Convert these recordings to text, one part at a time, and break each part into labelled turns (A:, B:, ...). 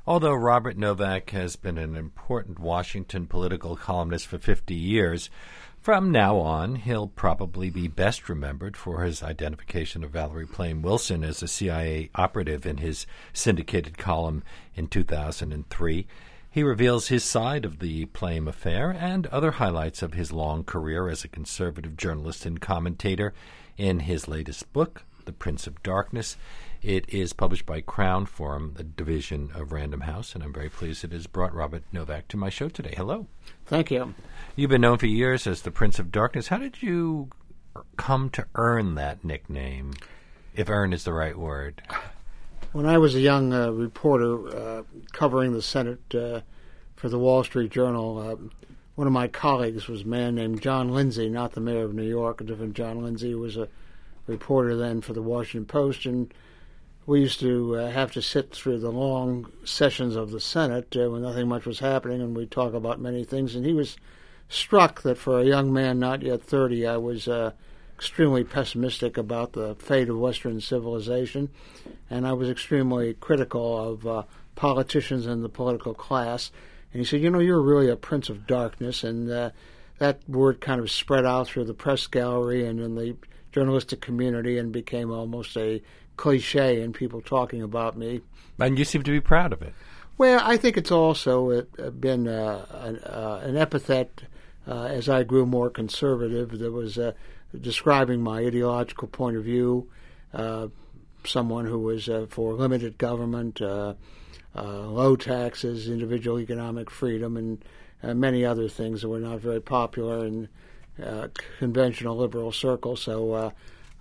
A: Although Robert Novak has been an important Washington political columnist for 50 years, from now on, he'll probably be best remembered for his identification of Valerie Plame Wilson as a CIA operative in his syndicated column in 2003. He reveals his side of the Plame affair and other highlights of his long career as a conservative journalist and commentator in his latest book, The Prince of Darkness. It is published by Crown Forum, the division of Random House, and I'm very pleased it has brought Robert Novak to my show today. Hello.
B: Thank you.
A: You've been known for years as the Prince of Darkness. How did you come to earn that nickname, if earn is the right word?
B: When I was a young reporter covering the Senate for the Wall Street Journal, one of my colleagues was a man named John Lindsay, not the mayor of New York, a different John Lindsay, who was a reporter then for the Washington Post, and we used to have to sit through the long sessions of the Senate when nothing much was happening, and we'd talk about many things, and he was struck that for a young man not yet 30, I was extremely pessimistic about the fate of Western civilization, and I was extremely critical of politicians and the political class. And he said, you're really a prince of darkness, and that word kind of spread out through the press gallery and in the journalistic community and became almost a cliche in people talking about me.
A: And you seem to be proud of it.
B: Well, I think it's also been an epithet as I grew more conservative that was describing my ideological point of view, someone who was for limited government, low taxes, individual economic freedom, and many other things that were not very popular in conventional liberal circles. So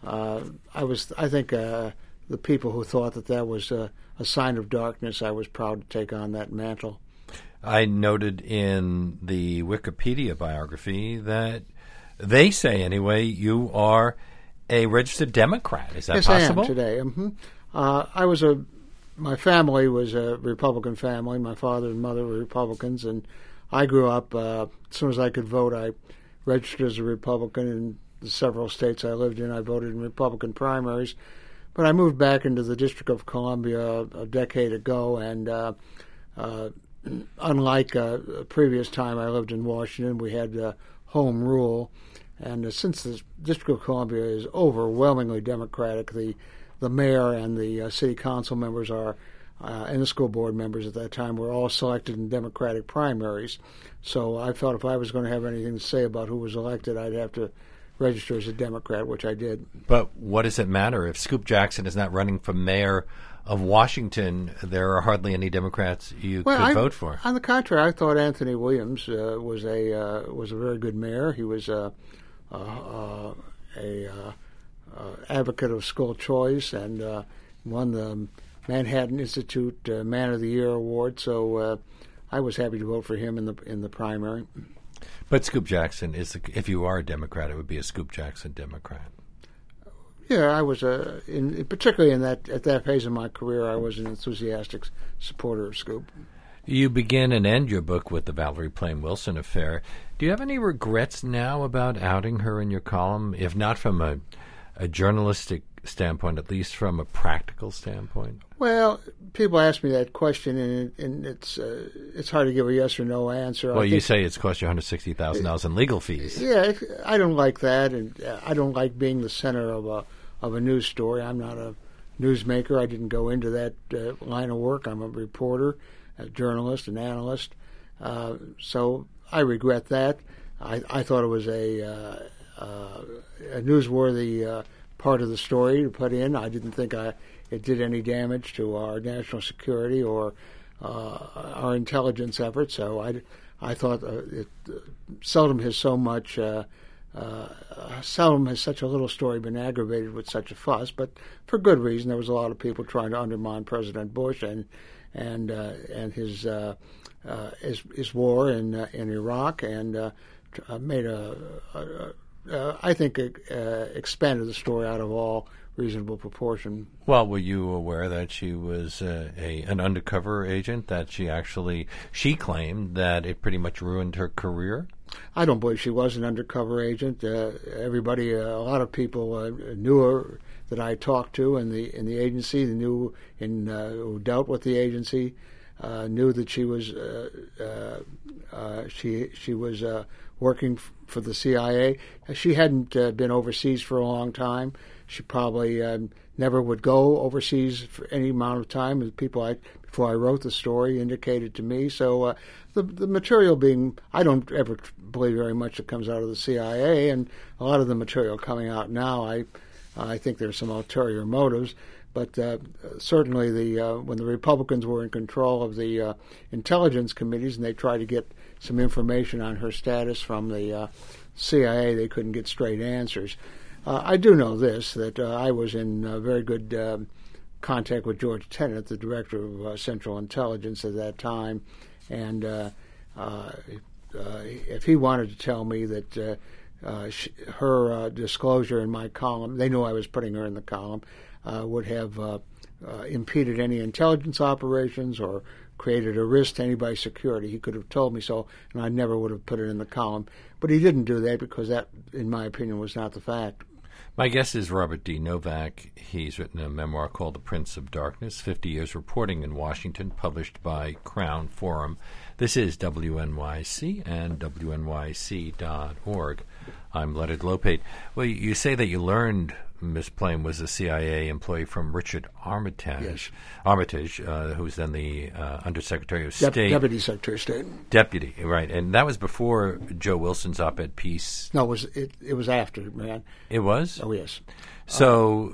B: I think the people who thought that was a sign of darkness, I was proud to take on that mantle.
A: I noted in the Wikipedia biography that they say, anyway, you are a registered Democrat. Is that possible?
B: Yes, I am today. Mm-hmm. My family was a Republican family. My father and mother were Republicans, and I grew up, as soon as I could vote, I registered as a Republican. In the several states I lived in, I voted in Republican primaries. But I moved back into the District of Columbia a decade ago, and unlike a previous time I lived in Washington, we had home rule. And since the District of Columbia is overwhelmingly Democratic, the mayor and the city council members and the school board members at that time were all selected in Democratic primaries. So I felt if I was going to have anything to say about who was elected, I'd have to register as a Democrat, which I did.
A: But what does it matter? If Scoop Jackson is not running for mayor of Washington, there are hardly any Democrats you could vote for.
B: On the contrary, I thought Anthony Williams was a very good mayor. He was a advocate of school choice and won the Manhattan Institute Man of the Year award. So I was happy to vote for him in the primary.
A: But Scoop Jackson if you are a Democrat, it would be a Scoop Jackson Democrat.
B: Yeah, I was particularly at that phase of my career, I was an enthusiastic supporter of Scoop.
A: You begin and end your book with the Valerie Plame Wilson affair. Do you have any regrets now about outing her in your column, if not from a journalistic standpoint, at least from a practical standpoint?
B: Well, people ask me that question, and it's hard to give a yes or no answer.
A: Well, you say it's cost you $160,000 in legal fees.
B: Yeah, I don't like that, and I don't like being the center of a news story. I'm not a newsmaker. I didn't go into that line of work. I'm a reporter, a journalist, an analyst. So I regret that. I thought it was a newsworthy part of the story to put in. I didn't think it did any damage to our national security or our intelligence efforts. So I thought seldom has such a little story been aggravated with such a fuss, but for good reason. There was a lot of people trying to undermine President Bush and his war in Iraq, and made I think expanded the story out of all reasonable proportion.
A: Well, were you aware that she was an undercover agent, that she claimed that it pretty much ruined her career?
B: I don't believe she was an undercover agent. Everybody, a lot of people knew her that I talked to in the agency, who dealt with the agency. knew that she was working for the CIA. She hadn't been overseas for a long time. She probably never would go overseas for any amount of time. The people before I wrote the story indicated to me. So the material being, I don't ever believe very much that comes out of the CIA, and a lot of the material coming out now, I think there's some ulterior motives. But certainly, when the Republicans were in control of the intelligence committees and they tried to get some information on her status from the CIA, they couldn't get straight answers. I do know this, that I was in very good contact with George Tenet, the director of Central Intelligence at that time, and if he wanted to tell me that her disclosure in my column, they knew I was putting her in the column, would have impeded any intelligence operations or created a risk to anybody's security. He could have told me so, and I never would have put it in the column. But he didn't do that because that, in my opinion, was not the fact.
A: My guest is Robert D. Novak. He's written a memoir called The Prince of Darkness, 50 Years Reporting in Washington, published by Crown Forum. This is WNYC and WNYC.org. I'm Leonard Lopate. Well, you say that you learned Miss Plame was a CIA employee from Richard Armitage.
B: Yes.
A: Armitage, who's then the Undersecretary of State.
B: Deputy Secretary of State.
A: Deputy, right. And that was before Joe Wilson's op-ed piece.
B: No, it was after, man.
A: It was?
B: Oh, yes.
A: So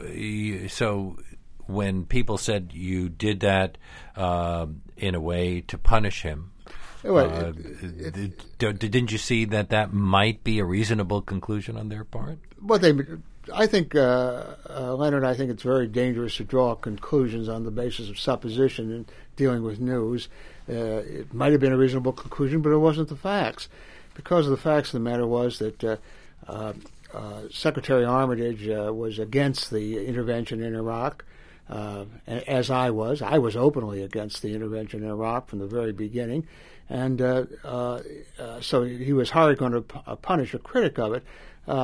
A: when people said you did that in a way to punish him, didn't you see that might be a reasonable conclusion on their part?
B: Well, I think, Leonard, I think it's very dangerous to draw conclusions on the basis of supposition in dealing with news. It might have been a reasonable conclusion, but it wasn't the facts. Because the facts of the matter was that Secretary Armitage was against the intervention in Iraq, as I was. I was openly against the intervention in Iraq from the very beginning. And so he was hardly going to punish a critic of it.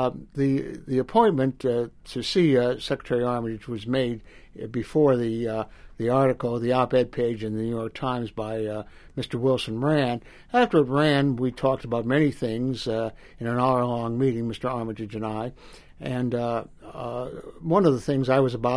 B: The appointment to see Secretary Armitage was made before the article, the op-ed page in the New York Times by Mr. Wilson ran. After it ran, we talked about many things in an hour-long meeting, Mr. Armitage and I. And one of the things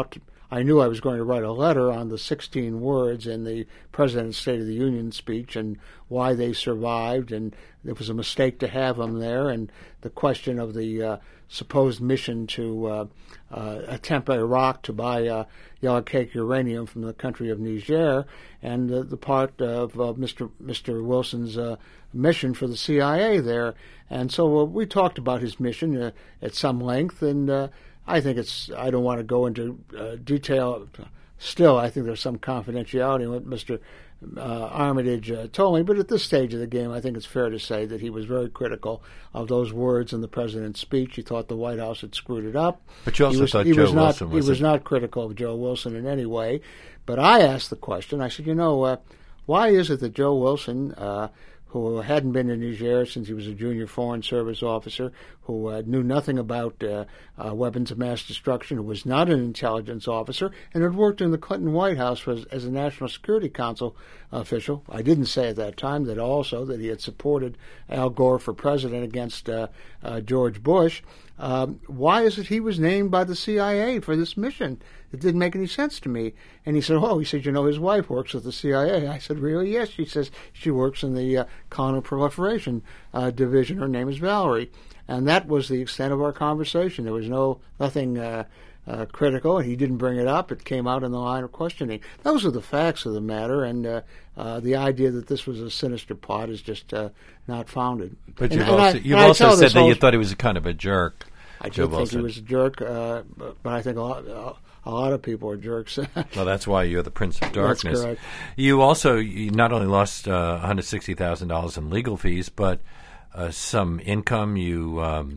B: I knew I was going to write a letter on the 16 words in the President's State of the Union speech and why they survived, and it was a mistake to have them there, and the question of the supposed mission to attempt by Iraq to buy yellow cake uranium from the country of Niger, and the part of Mr. Wilson's mission for the CIA there. And so we talked about his mission at some length, and I think I don't want to go into detail. Still, I think there's some confidentiality in what Mr. Armitage told me, but at this stage of the game, I think it's fair to say that he was very critical of those words in the president's speech. He thought the White House had screwed it up.
A: But you also thought Joe Wilson was...
B: He was not critical of Joe Wilson in any way. But I asked the question, I said, why is it that Joe Wilson, who hadn't been in Niger since he was a junior Foreign Service officer, who knew nothing about weapons of mass destruction, who was not an intelligence officer, and had worked in the Clinton White House as a National Security Council official. I didn't say at that time that he had supported Al Gore for president against George Bush. Why is it he was named by the CIA for this mission? It didn't make any sense to me. And he said, his wife works with the CIA. I said, really? Yes. She says she works in the counterproliferation division. Her name is Valerie. And that was the extent of our conversation. There was nothing critical. He didn't bring it up. It came out in the line of questioning. Those are the facts of the matter, and the idea that this was a sinister plot is just not founded.
A: But you've also said that you thought he was a kind of a jerk.
B: I did think he was a jerk, but I think a lot of people are jerks.
A: Well, that's why you're the Prince of Darkness.
B: That's correct.
A: You not only lost $160,000 in legal fees, but some income. You've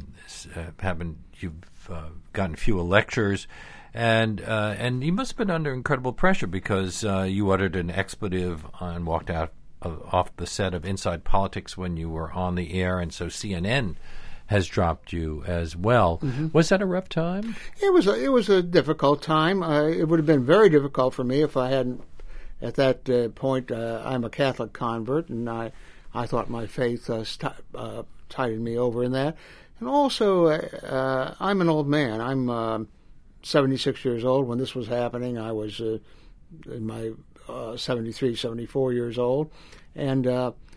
A: gotten fewer lectures, and you must have been under incredible pressure because you uttered an expletive and walked out off the set of Inside Politics when you were on the air, and so CNN has dropped you as well. Mm-hmm. Was that a rough time?
B: It was a difficult time. It would have been very difficult for me if I hadn't at that point, I'm a Catholic convert, and I thought my faith tided me over in that. And also, I'm an old man. I'm 76 years old. When this was happening, I was in my 73, 74 years old. And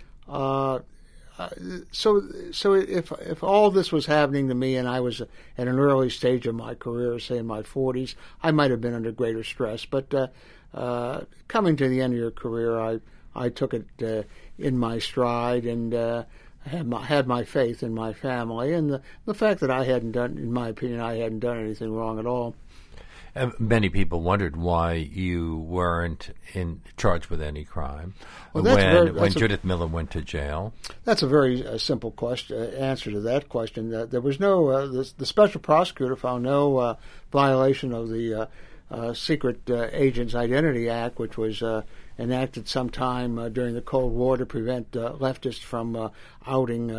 B: so if all this was happening to me and I was at an early stage of my career, say in my 40s, I might have been under greater stress. But coming to the end of your career, I took it in my stride and had my faith in my family, and the fact that I hadn't done, in my opinion, I hadn't done anything wrong at all.
A: Many people wondered why you weren't charged with any crime when Judith Miller went to jail.
B: That's a very simple answer to that question. There was no the special prosecutor found no violation of the Secret Agents Identity Act, which was enacted sometime during the Cold War to prevent leftists from outing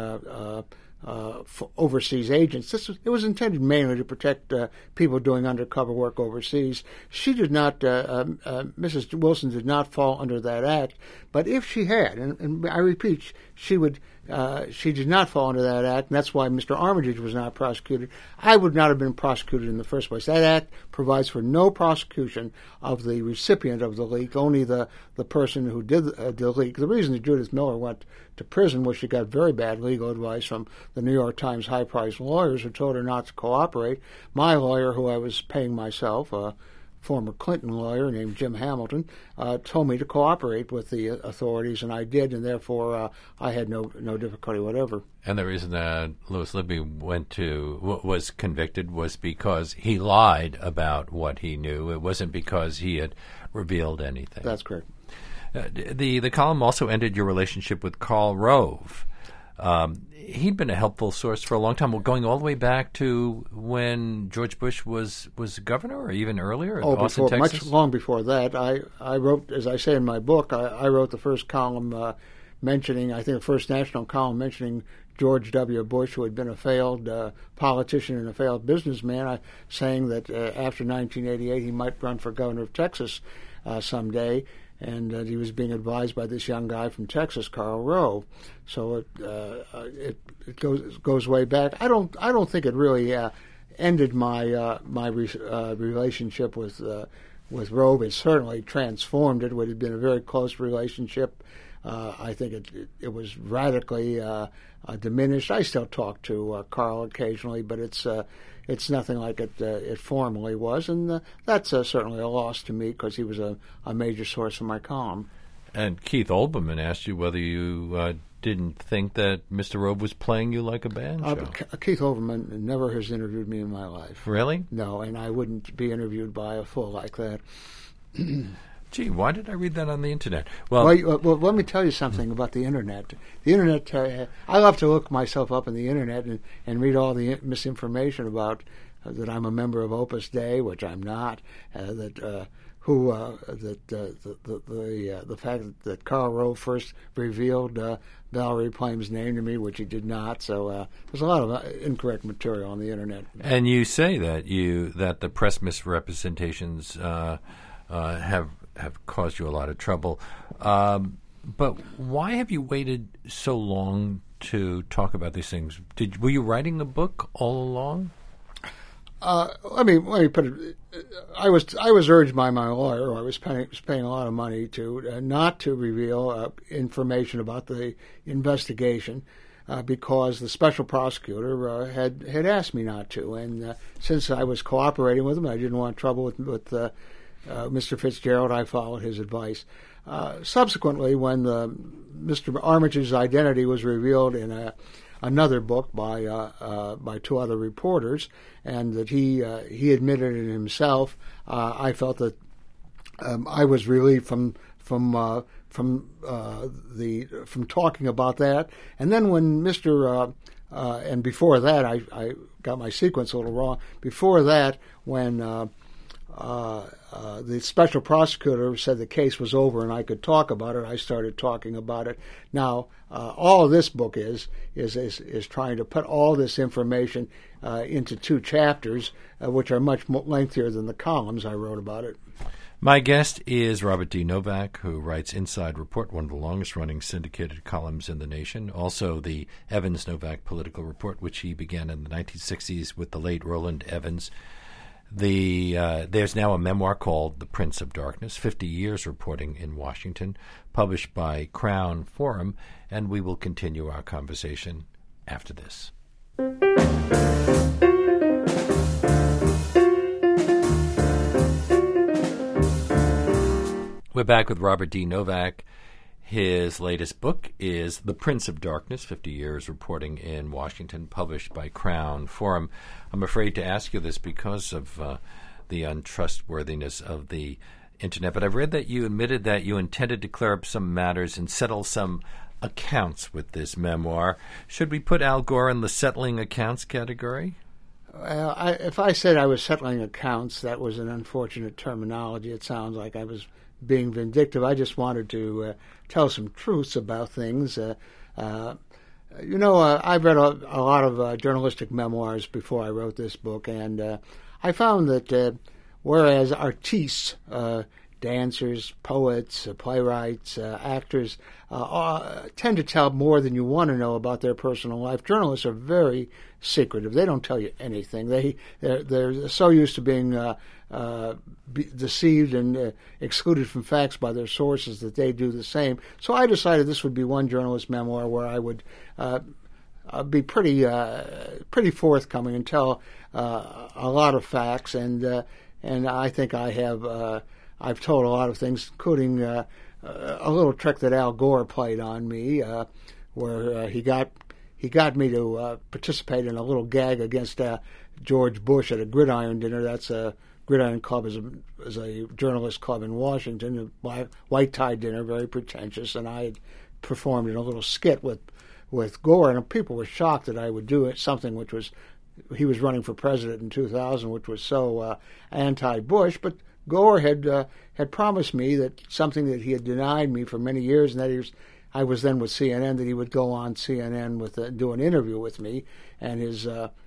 B: overseas agents. It was intended mainly to protect people doing undercover work overseas. She did not, Mrs. Wilson did not fall under that act, but if she had, and I repeat, she did not fall under that act, and that's why Mr. Armitage was not prosecuted. I would not have been prosecuted in the first place. That act provides for no prosecution of the recipient of the leak, only the person who did the leak. The reason that Judith Miller went to prison was she got very bad legal advice from the New York Times high-priced lawyers who told her not to cooperate. My lawyer, who I was paying myself, former Clinton lawyer named Jim Hamilton, told me to cooperate with the authorities, and I did, and therefore I had no difficulty whatever.
A: And the reason that Louis Libby was convicted was because he lied about what he knew. It wasn't because he had revealed anything.
B: That's correct.
A: The column also ended your relationship with Karl Rove. He'd been a helpful source for a long time, going all the way back to when George Bush was governor, or even earlier, Austin, Texas?
B: Much long before that. I wrote, as I say in my book, I wrote the first column mentioning, I think the first national column mentioning George W. Bush, who had been a failed politician and a failed businessman, saying that after 1988 he might run for governor of Texas someday. And he was being advised by this young guy from Texas, Karl Rove. So it goes way back. I don't think it really ended my relationship with Rove. It certainly transformed it. It had been a very close relationship. I think it was radically diminished. I still talk to Karl occasionally, but it's nothing like it formerly was, and that's certainly a loss to me because he was a major source of my column.
A: And Keith Olbermann asked you whether you didn't think that Mr. Rove was playing you like a banjo.
B: Keith Olbermann never has interviewed me in my life.
A: Really?
B: No, and I wouldn't be interviewed by a fool like that.
A: Gee, why did I read that on the Internet? Well,
B: let me tell you something about the Internet. The Internet, I love to look myself up in the Internet and read all the misinformation about that I'm a member of Opus Dei, which I'm not. The fact that Karl Rove first revealed Valerie Plame's name to me, which he did not. So there's a lot of incorrect material on the Internet.
A: And you say that the press misrepresentations have caused you a lot of trouble. But why have you waited so long to talk about these things? Were you writing the book all along?
B: Let me put it. I was urged by my lawyer, who I was paying a lot of money to, not to reveal information about the investigation, because the special prosecutor had asked me not to, and since I was cooperating with him, I didn't want trouble with Mr. Fitzgerald. I followed his advice. Subsequently, when Mr. Armitage's identity was revealed in another book by two other reporters, and that he admitted it himself, I felt that I was relieved from talking about that. And then when Mr. And before that, I got my sequence a little wrong. Before that, when the special prosecutor said the case was over and I could talk about it, I started talking about it. Now, all of this book is trying to put all this information into two chapters, which are much lengthier than the columns I wrote about it.
A: My guest is Robert D. Novak, who writes Inside Report, one of the longest-running syndicated columns in the nation. Also, the Evans-Novak Political Report, which he began in the 1960s with the late Roland Evans. There's now a memoir called The Prince of Darkness, 50 Years Reporting in Washington, published by Crown Forum, and we will continue our conversation after this. We're back with Robert D. Novak. His latest book is The Prince of Darkness, 50 Years Reporting in Washington, published by Crown Forum. I'm afraid to ask you this because of the untrustworthiness of the Internet, but I've read that you admitted that you intended to clear up some matters and settle some accounts with this memoir. Should we put Al Gore in the settling accounts category?
B: If I said I was settling accounts, that was an unfortunate terminology. It sounds like I was being vindictive. I just wanted to tell some truths about things. I've read a lot of journalistic memoirs before I wrote this book, and I found that whereas artistes, dancers, poets, playwrights, actors tend to tell more than you want to know about their personal life, journalists are very secretive. They don't tell you anything. They're so used to being deceived and excluded from facts by their sources that they do the same. So I decided this would be one journalist memoir where I would be pretty forthcoming and tell a lot of facts, and I think I have. I've told a lot of things, including a little trick that Al Gore played on me, where he got me to participate in a little gag against George Bush at a Gridiron dinner. That's a Gridiron Club is a journalist club in Washington, a white tie dinner, very pretentious, and I had performed in a little skit with Gore, and people were shocked that I would do it, something which was, he was running for president in 2000, which was so anti-Bush, but Gore had promised me that something that he had denied me for many years, and that I was then with CNN, that he would go on CNN do an interview with me, and his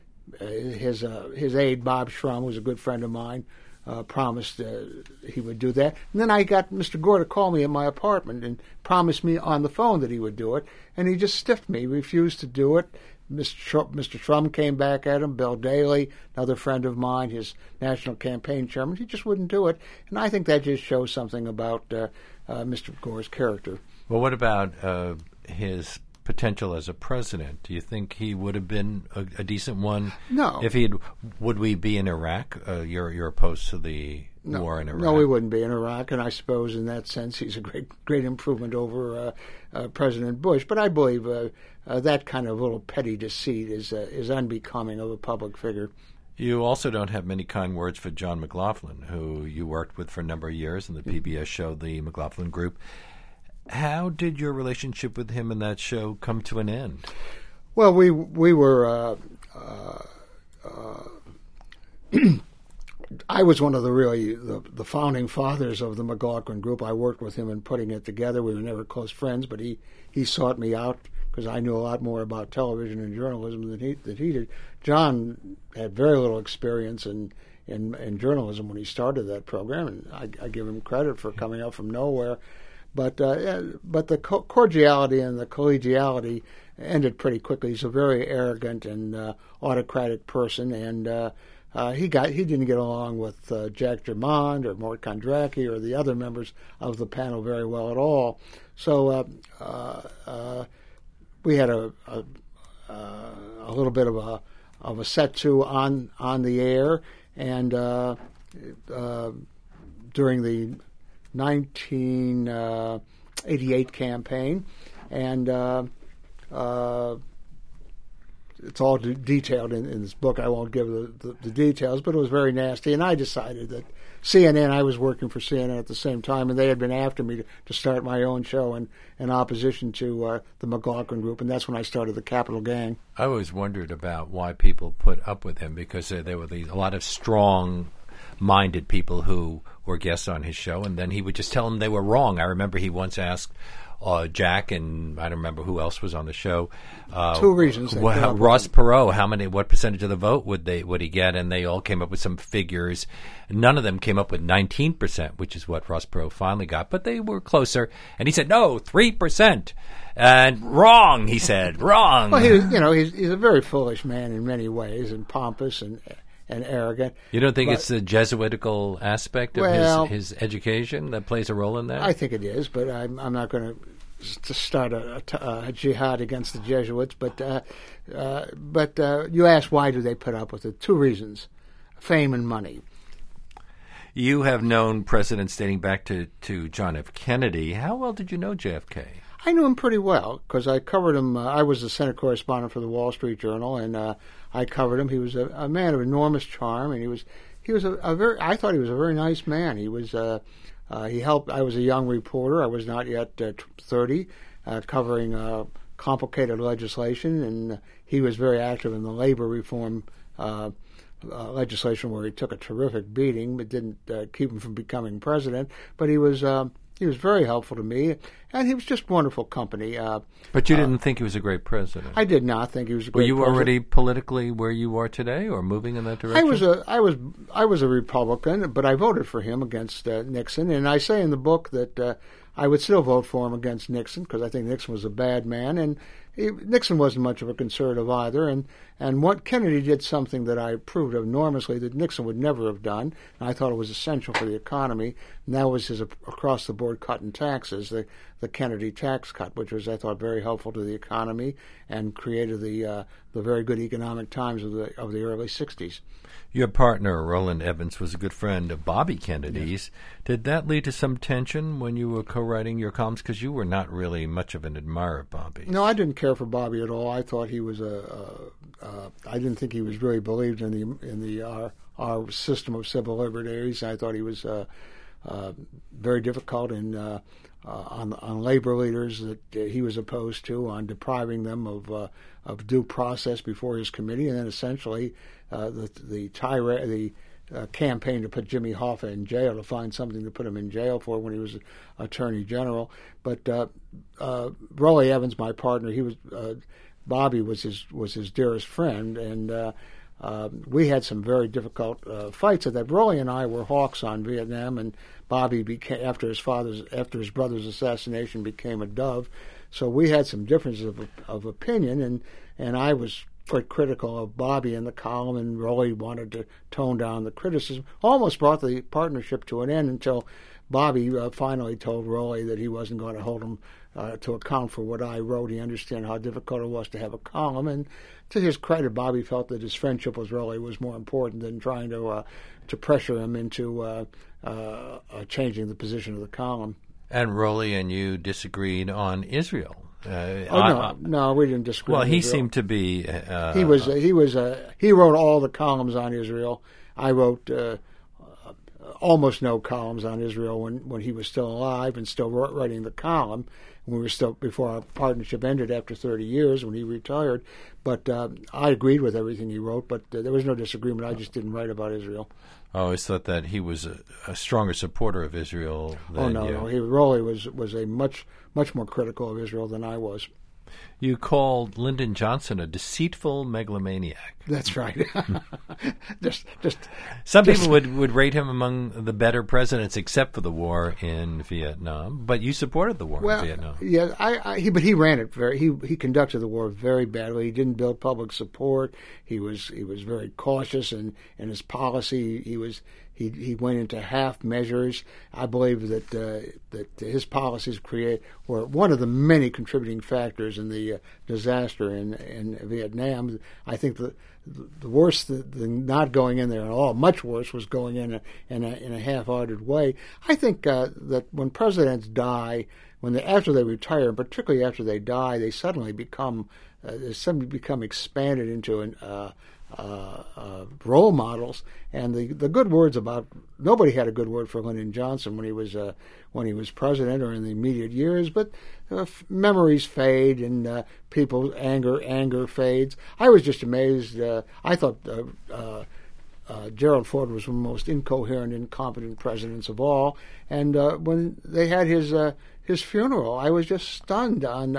B: aide Bob Shrum, who's a good friend of mine, promised he would do that. And then I got Mr. Gore to call me at my apartment and promised me on the phone that he would do it, and he just stiffed me, refused to do it. Mr. Shrum came back at him, Bill Daley, another friend of mine, his national campaign chairman. He just wouldn't do it. And I think that just shows something about Mr. Gore's character.
A: Well, what about his potential as a president? Do you think he would have been a decent one?
B: No.
A: If he had, would we be in Iraq? You're opposed to the war in Iraq?
B: No, we wouldn't be in Iraq, and I suppose in that sense he's a great improvement over President Bush. But I believe that kind of little petty deceit is unbecoming of a public figure.
A: You also don't have many kind words for John McLaughlin, who you worked with for a number of years in the PBS show, The McLaughlin Group. How did your relationship with him in that show come to an end?
B: Well, we were. I was one of the founding fathers of the McLaughlin Group. I worked with him in putting it together. We were never close friends, but he sought me out because I knew a lot more about television and journalism than he did. John had very little experience in journalism when he started that program, and I give him credit for coming up from nowhere. But the cordiality and the collegiality ended pretty quickly. He's a very arrogant and autocratic person, and he didn't get along with Jack Germond or Mort Kondracki or the other members of the panel very well at all. So we had a little bit of a set to on the air, and during the 1988 campaign, and it's all detailed in this book. I won't give the details, but it was very nasty. And I decided that CNN, I was working for CNN at the same time, and they had been after me to start my own show in opposition to the McLaughlin Group, and that's when I started the Capital Gang.
A: I always wondered about why people put up with him, because there were a lot of strong-minded people who were guests on his show, and then he would just tell them they were wrong. I remember he once asked Jack and I don't remember who else was on the show.
B: Two reasons.
A: Ross Perot, what percentage of the vote would he get? And they all came up with some figures. None of them came up with 19%, which is what Ross Perot finally got, but they were closer. And he said, no, 3%. And wrong, he said, wrong.
B: Well, he's a very foolish man in many ways, and pompous and arrogant.
A: You don't think it's the Jesuitical aspect of his education that plays a role in that?
B: I think it is, but I'm not going to start a jihad against the Jesuits. But you asked why do they put up with it? Two reasons: fame and money.
A: You have known presidents dating back to John F. Kennedy. How well did you know JFK?
B: I knew him pretty well because I covered him. I was the Senate correspondent for the Wall Street Journal, and I covered him. He was a man of enormous charm, and he was a very. I thought he was a very nice man. He was. He helped. I was a young reporter. I was not yet 30, covering complicated legislation, and he was very active in the labor reform legislation, where he took a terrific beating, but didn't keep him from becoming president. But he was very helpful to me, and he was just wonderful company.
A: But you didn't think he was a great president?
B: I did not think he was a great president.
A: Were you already politically where you are today, or moving in that direction?
B: I was a Republican, but I voted for him against Nixon, and I say in the book that I would still vote for him against Nixon because I think Nixon was a bad man, and Nixon wasn't much of a conservative either, and what Kennedy did something that I approved of enormously that Nixon would never have done, and I thought it was essential for the economy, and that was his across-the-board cut in taxes, the Kennedy tax cut, which was, I thought, very helpful to the economy and created the very good economic times of the early 60s.
A: Your partner, Roland Evans, was a good friend of Bobby Kennedy's. Yes. Did that lead to some tension when you were co-writing your columns? Because you were not really much of an admirer of Bobby.
B: No, I didn't care for Bobby at all. I thought he was I didn't think he was really believed in our system of civil liberties. I thought he was very difficult on labor leaders that he was opposed to, on depriving them of due process before his committee, and then essentially the campaign to put Jimmy Hoffa in jail, to find something to put him in jail for when he was Attorney General. But Rollie Evans, my partner, Bobby was his dearest friend, and we had some very difficult fights at that. Rollie and I were hawks on Vietnam, and Bobby became, after his brother's assassination, became a dove. So we had some differences of opinion, and I was quite critical of Bobby in the column, and Rollie wanted to tone down the criticism. Almost brought the partnership to an end until Bobby finally told Rollie that he wasn't going to hold him to account for what I wrote. He understood how difficult it was to have a column, and to his credit, Bobby felt that his friendship with Rollie was more important than trying to pressure him into changing the position of the column.
A: And Rollie and you disagreed on Israel.
B: No, we didn't disagree.
A: Well,
B: on
A: he
B: Israel.
A: Seemed to be.
B: He wrote all the columns on Israel. I wrote almost no columns on Israel when he was still alive and still writing the column. We were still before our partnership ended after 30 years when he retired. But I agreed with everything he wrote. But there was no disagreement. I just didn't write about Israel.
A: I always thought that he was a stronger supporter of Israel than you.
B: No. Rollie was a much more critical of Israel than I was.
A: You called Lyndon Johnson a deceitful megalomaniac.
B: That's right.
A: Some people would rate him among the better presidents, except for the war in Vietnam. But you supported the war in Vietnam.
B: Yeah, but he ran it he conducted the war very badly. He didn't build public support. He was very cautious in his policy. He went into half measures. I believe that his policies were one of the many contributing factors in the disaster in Vietnam. I think the worst than not going in there at all, much worse, was going in a half-hearted way. I think that when presidents die, after they retire, and particularly after they die, they suddenly become expanded into role models, and the good words about nobody had a good word for Lyndon Johnson when he was president or in the immediate years, but memories fade and people's anger fades. I was just amazed. I thought Gerald Ford was one of the most incoherent, incompetent presidents of all, and when they had his his funeral. I was just stunned on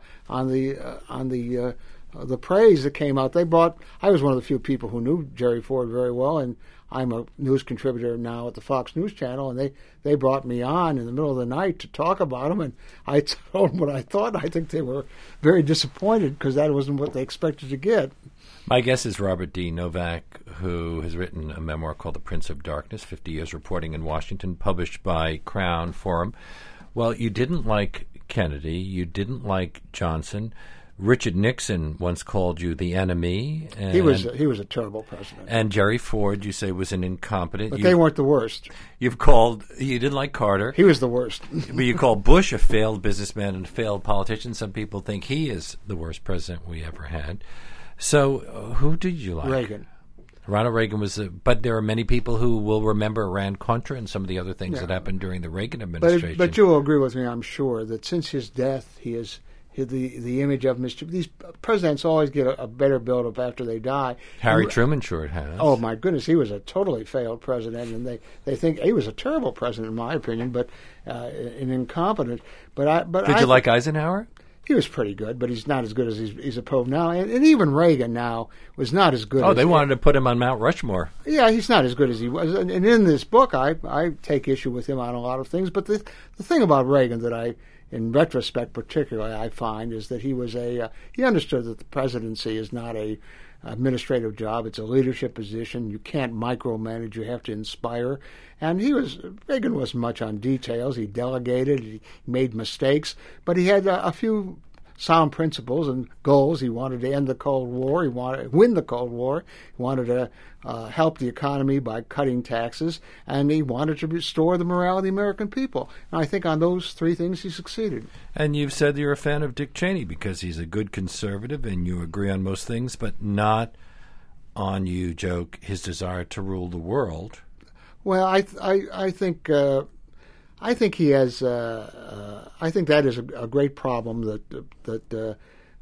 B: the praise that came out. I was one of the few people who knew Jerry Ford very well, and I'm a news contributor now at the Fox News Channel, and they brought me on in the middle of the night to talk about him, and I told them what I thought. I think they were very disappointed because that wasn't what they expected to get.
A: My guest is Robert D. Novak, who has written a memoir called The Prince of Darkness, 50 Years Reporting in Washington, published by Crown Forum. Well, you didn't like Kennedy. You didn't like Johnson. Richard Nixon once called you the enemy. And
B: he was a terrible president.
A: And Jerry Ford, you say, was an incompetent.
B: But they weren't the worst.
A: You didn't like Carter.
B: He was the worst.
A: But you call Bush a failed businessman and a failed politician. Some people think he is the worst president we ever had. So who did you like?
B: Reagan.
A: Ronald Reagan was, but there are many people who will remember Iran-Contra and some of the other things that happened during the Reagan administration.
B: But you will agree with me, I'm sure, that since his death, he is the image of Mr. These presidents always get a better build-up after they die.
A: Harry Truman sure has.
B: Oh, my goodness, he was a totally failed president, and they think he was a terrible president, in my opinion, but an incompetent. Did you like Eisenhower? He was pretty good, but he's not as good as he's opposed now. And even Reagan now was not as good.
A: Oh, they wanted to put him on Mount Rushmore.
B: Yeah, he's not as good as he was. And in this book, I take issue with him on a lot of things. But the thing about Reagan that in retrospect particularly, I find is that he understood that the presidency is not a administrative job. It's a leadership position. You can't micromanage. You have to inspire. And Reagan wasn't much on details. He delegated. He made mistakes. But he had a few sound principles and goals. He wanted to end the Cold War. He wanted to win the Cold War. He wanted to help the economy by cutting taxes. And he wanted to restore the morale of the American people. And I think on those three things he succeeded.
A: And you've said you're a fan of Dick Cheney because he's a good conservative and you agree on most things, but not on, you joke, his desire to rule the world.
B: Well, I think he has. I think that is a great problem that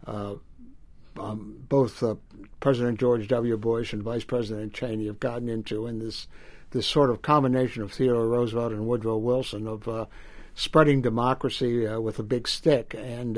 B: both President George W. Bush and Vice President Cheney have gotten into in this sort of combination of Theodore Roosevelt and Woodrow Wilson of spreading democracy with a big stick, and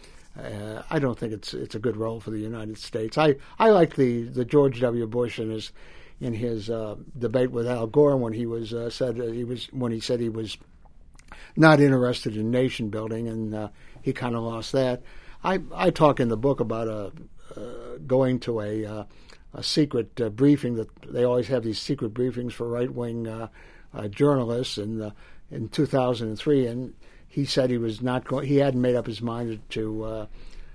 B: I don't think it's a good role for the United States. I like the George W. Bush in his debate with Al Gore when he said he was not interested in nation building, and he kind of lost that. I talk in the book about going to a secret briefing that they always have these secret briefings for right wing journalists in 2003, and he said he was not going. He hadn't made up his mind to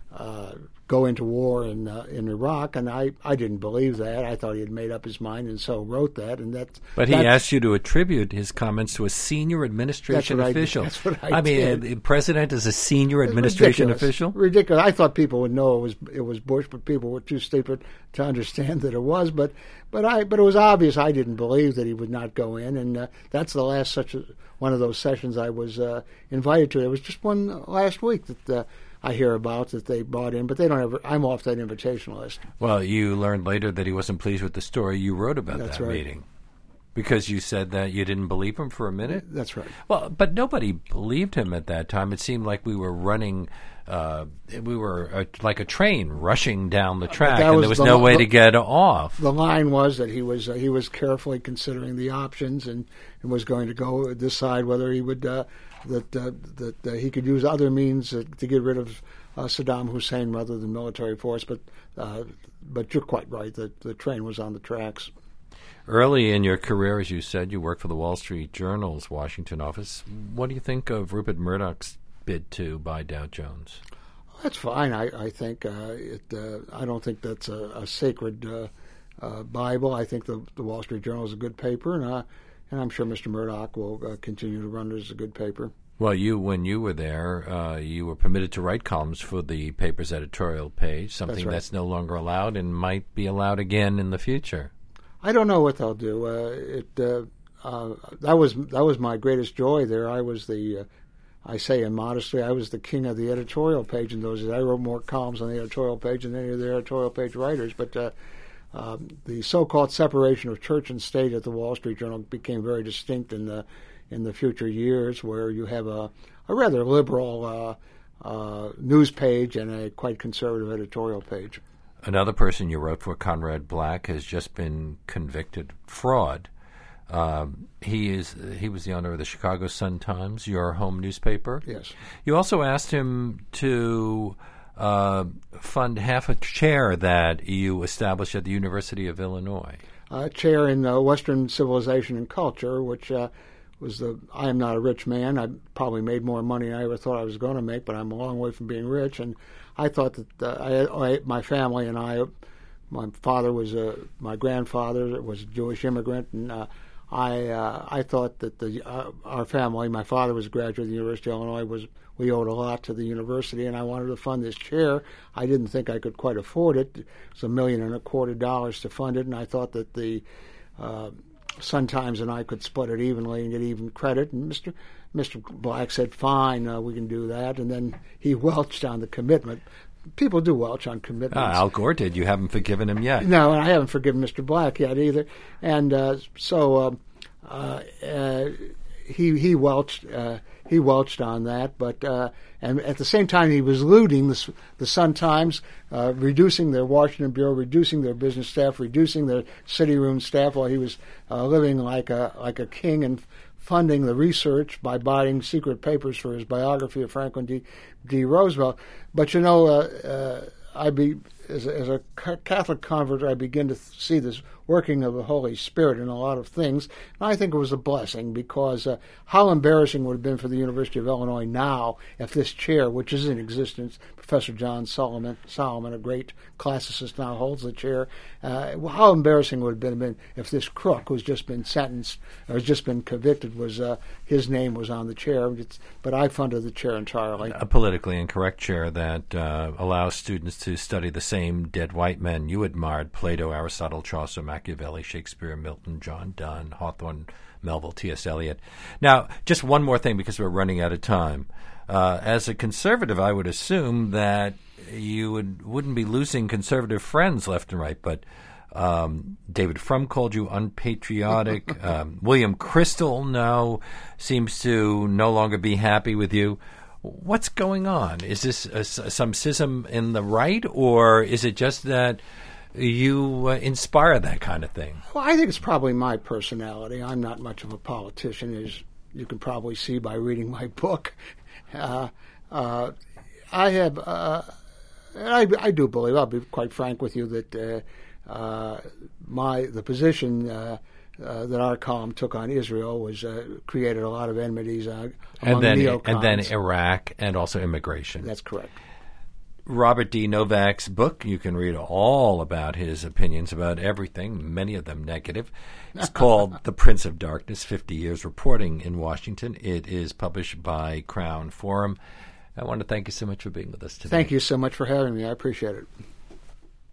B: go into war in Iraq, and I didn't believe that. I thought he had made up his mind, and so wrote that.
A: But he asked you to attribute his comments to a senior administration official.
B: That's what I did.
A: The president is a senior administration official?
B: Ridiculous. I thought people would know it was Bush, but people were too stupid to understand that it was. But it was obvious I didn't believe that he would not go in, and that's the last one of those sessions I was invited to. There was just one last week that I hear about that they brought in, but they don't ever. I'm off that invitation list.
A: Well, you learned later that he wasn't pleased with the story you wrote about that meeting, because you said that you didn't believe him for a minute.
B: That's right.
A: Well, but nobody believed him at that time. It seemed like we were running. We were like a train rushing down the track, and there was no way to get off.
B: The line was that he was carefully considering the options and was going to decide whether he would. That he could use other means to get rid of Saddam Hussein rather than military force. But you're quite right that the train was on the tracks.
A: Early in your career, as you said, you worked for the Wall Street Journal's Washington office. What do you think of Rupert Murdoch's bid to buy Dow Jones?
B: That's fine. I think I don't think that's a sacred Bible. I think the Wall Street Journal is a good paper, and I'm sure Mr. Murdoch will continue to run it as a good paper.
A: Well, when you were there, you were permitted to write columns for the paper's editorial page, something that's no longer allowed and might be allowed again in the future.
B: I don't know what they'll do. That was my greatest joy there. I was I say immodestly, I was the king of the editorial page in those days. I wrote more columns on the editorial page than any of the editorial page writers, but the so-called separation of church and state at the Wall Street Journal became very distinct in the in the future years, where you have a rather liberal news page and a quite conservative editorial page.
A: Another person you wrote for, Conrad Black, has just been convicted of fraud. He was the owner of the Chicago Sun-Times, your home newspaper.
B: Yes.
A: You also asked him to fund half a chair that you established at the University of Illinois.
B: A chair in Western civilization and culture, which I am not a rich man. I probably made more money than I ever thought I was going to make, but I'm a long way from being rich. And I thought that my family and my father was my grandfather was a Jewish immigrant, and I thought that our family, my father was a graduate of the University of Illinois, we owed a lot to the university, and I wanted to fund this chair. I didn't think I could quite afford it. It was $1.25 million to fund it, and I thought that the Sun-Times and I could split it evenly and get even credit. And Mr. Black said, "Fine, we can do that." And then he welched on the commitment. People do welch on commitments.
A: Al Gore did. You haven't forgiven him yet.
B: No, and I haven't forgiven Mr. Black yet either. And so he welched on that. But and at the same time, he was looting the Sun-Times, reducing their Washington bureau, reducing their business staff, reducing their city room staff, while he was living like a king and funding the research by buying secret papers for his biography of Franklin D. Roosevelt. But as a Catholic convert, I begin to see this working of the Holy Spirit in a lot of things. And I think it was a blessing, because how embarrassing would it have been for the University of Illinois now if this chair, which is in existence, Professor John Solomon, a great classicist, now holds the chair. How embarrassing would it have been if this crook who's just been sentenced or has just been convicted his name was on the chair. But I funded the chair entirely.
A: A politically incorrect chair that allows students to study the same dead white men you admired: Plato, Aristotle, Chaucer, Machiavelli, Shakespeare, Milton, John Donne, Hawthorne, Melville, T.S. Eliot. Now, just one more thing, because we're running out of time. As a conservative, I would assume that you wouldn't be losing conservative friends left and right, but David Frum called you unpatriotic. William Crystal now seems to no longer be happy with you. What's going on? Is this some schism in the right, or is it just that you inspire that kind of thing?
B: Well, I think it's probably my personality. I'm not much of a politician, as you can probably see by reading my book. I do believe, I'll be quite frank with you, that the position that our column took on Israel created a lot of enmities among neocons.
A: And then Iraq, and also immigration.
B: That's correct.
A: Robert D. Novak's book, you can read all about his opinions about everything, many of them negative. It's called The Prince of Darkness, 50 Years Reporting in Washington. It is published by Crown Forum. I want to thank you so much for being with us today.
B: Thank you so much for having me. I appreciate it.